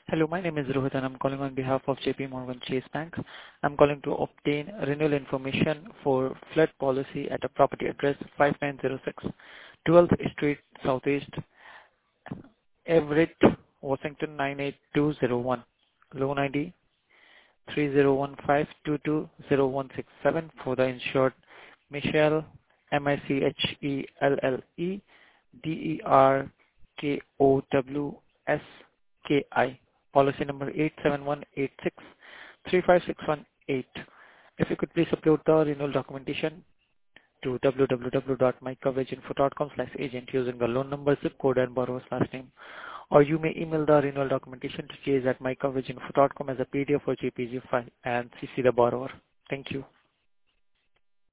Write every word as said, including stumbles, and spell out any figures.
Hello, my name is Rohit, and I'm calling on behalf of J P Morgan Chase Bank. I'm calling to obtain renewal information for flood policy at a property address five nine zero six twelfth Street Southeast, Everett, Washington nine eight two zero one. Loan I D three zero one five two two zero one six seven for the insured Michelle, M I C H E L L E, D E R K O W S K I. Policy number eight seven one eight six three five six one eight. If you could please upload the renewal documentation to w w w dot my coverage info dot com slash agent using the loan number, zip code, and borrower's last name. Or you may email the renewal documentation to chase at my coverage info dot com as a P D F or J P G file and C C the borrower. Thank you.